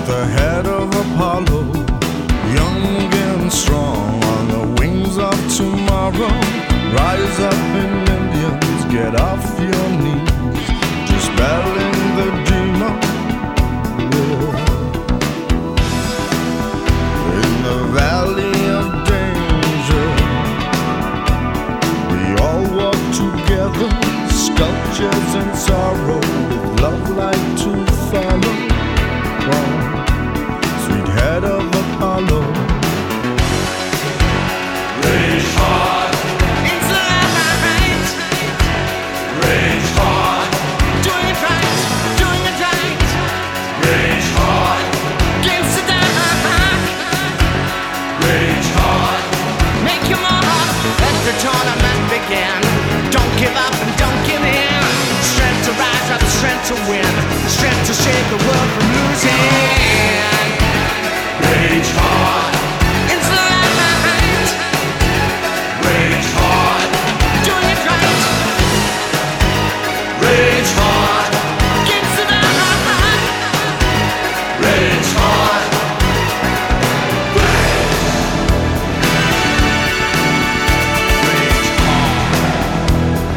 the head of Apollo, young and strong on the wings of tomorrow. Rise up in Indians, get off your knees, dispelling the demon. In the valley of danger, we all walk together, sculptures in sorrow, with love light to follow. Sweet head of Apollo, rage hard into the night, rage hard, doing it right, rage hard, against the dark, rage hard, make your mark, let the tournament begin. Don't give up and don't give in. Strength to rise up, strength to win, strength to save the world from losing. Rage hard into the night, rage hard, doing it right, rage hard, against the dark, rage hard, rage hard.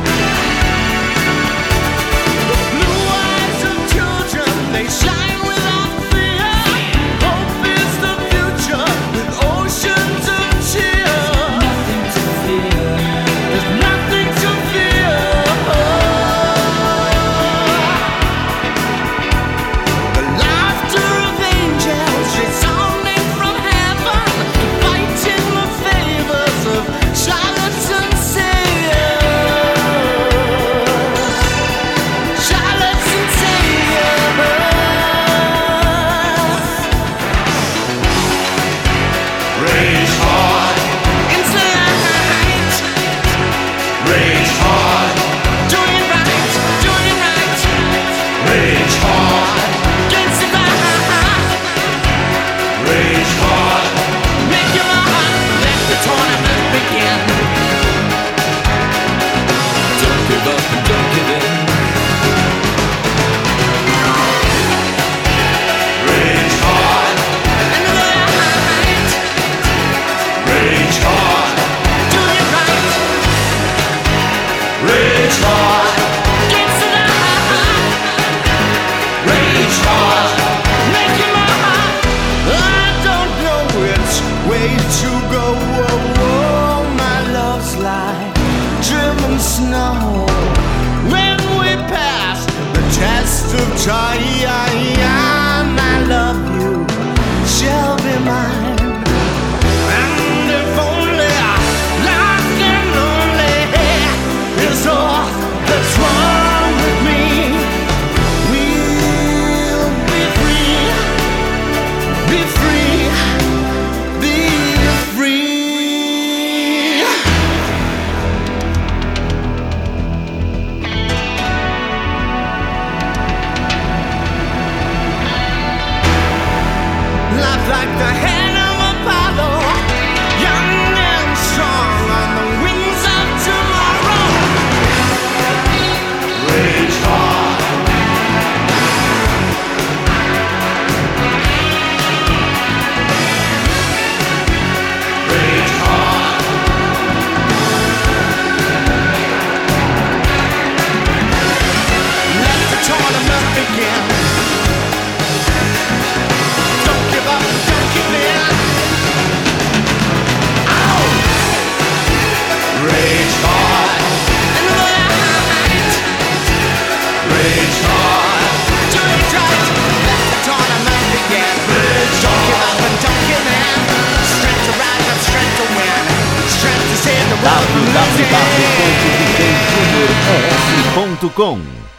The blue eyes of children, they shine without fear. Hope is the future with oceans of cheer. Nothing to fear. There's nothing to fear. The laughter of angels resounding from heaven, fighting the favors of charlatans and saviors. Charlatans and saviors. Rage hard into the night, rage hard, doing it right, rage hard, against the dark, rage hard, make your mark, let the tournament begin. Don't give up and don't give in. Rage hard into the night, rage hard, doing it right, rage hard, against the dark, rage hard, make your mark. I don't know which way to go. My love's like driven snow. When we pass the test of time, I love you shall be mine. And if only lost and lonely is all that's wrong with me, we'll be free, be free, be free. Life like the hand of Apollo, young and strong on the wings of tomorrow. Rage hard, rage hard, let the tournament begin. Don't give up, don't give in. Ow! Rage hard into the night, rage hard, do it right, let the tournament begin. Don't give up and don't give in. Strength to rise up, strength to win, strength to save the world from losing. www.djjuniorf.com